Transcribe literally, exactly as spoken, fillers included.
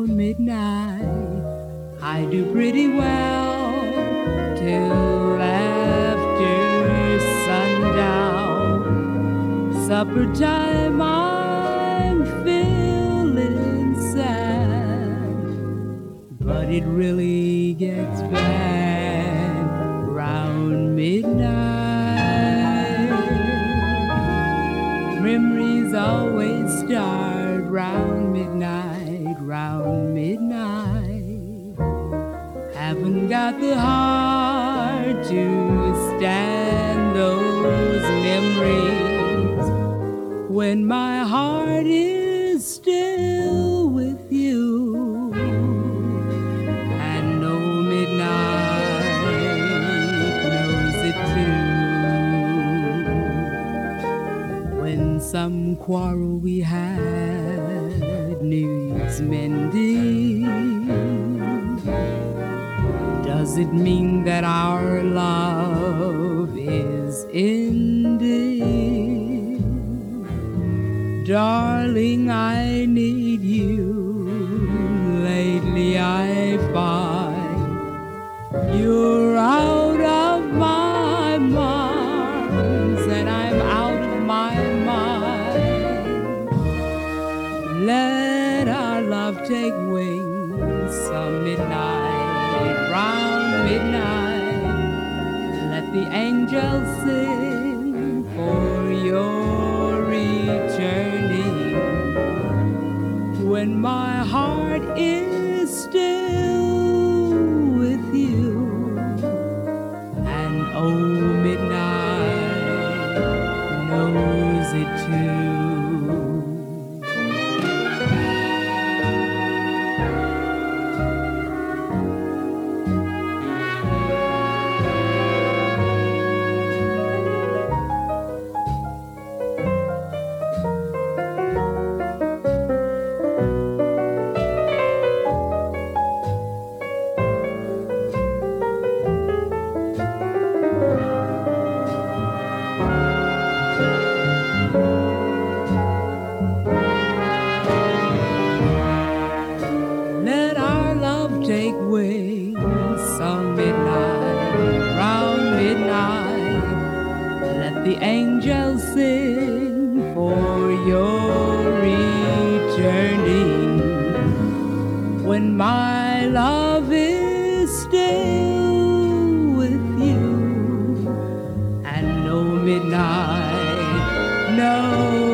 around midnight. I do pretty well till after sundown. Supper time, I'm feeling sad, but it really gets bad round midnight. Memories always start round midnight, round midnight. Haven't got the heart to stand those memories when my heart is still with you. And no midnight knows it too. When some quarrel we had needs mending, does it mean that our love is ending? Darling, I need you. Lately I find you're out of my arms and I'm out of my mind. Let our love take wings some midnight, round midnight. Let the angels sing for your returning. When my heart is still with you, and oh, midnight knows it too. Take wings some midnight, round midnight. Let the angels sing for your returning. When my love is still with you, and no midnight, no